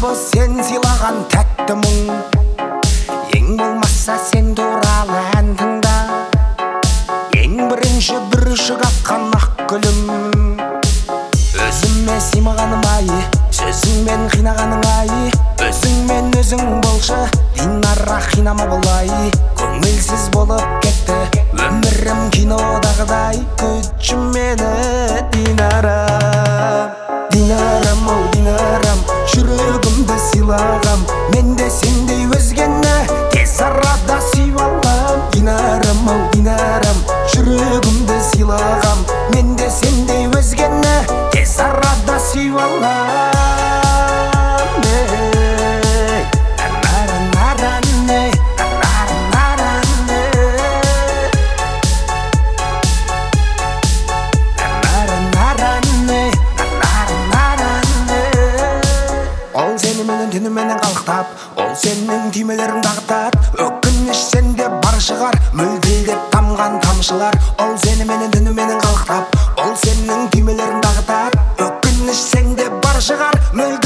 Жалпы сен сыйлаған тәтті мұң, ең болмаса сен туралы ән тыңда. Ең бірінші бір ішік атқан ақ гүлім, өзіме сыймағаным ай, сөзіңмен қинағаның ай. Өзіңмен өзің болшы, Динара қинама болай. Көңілсіз болып кетті өмірім кинодағыдай. Күтші мені Динарам, Динарам, оу Динарам, жүрегімді сыйлағам. Мен де сендей өзгені тез арада сүйіп алам. Динарам, оу Динарам, жүрегімді сыйлағам. Мен де сендей өзгені тез арада сүйіп алам. Ол сені менен түніменен қалықтап, ол сенің түймелерін дағытат. Өкініш сенде бар шығар, мөлділдеп тамған тамшылар. Ол сені менен түніменен қалықтап, ол сенің түймелерін дағытат. Өкініш сенде бар шығар,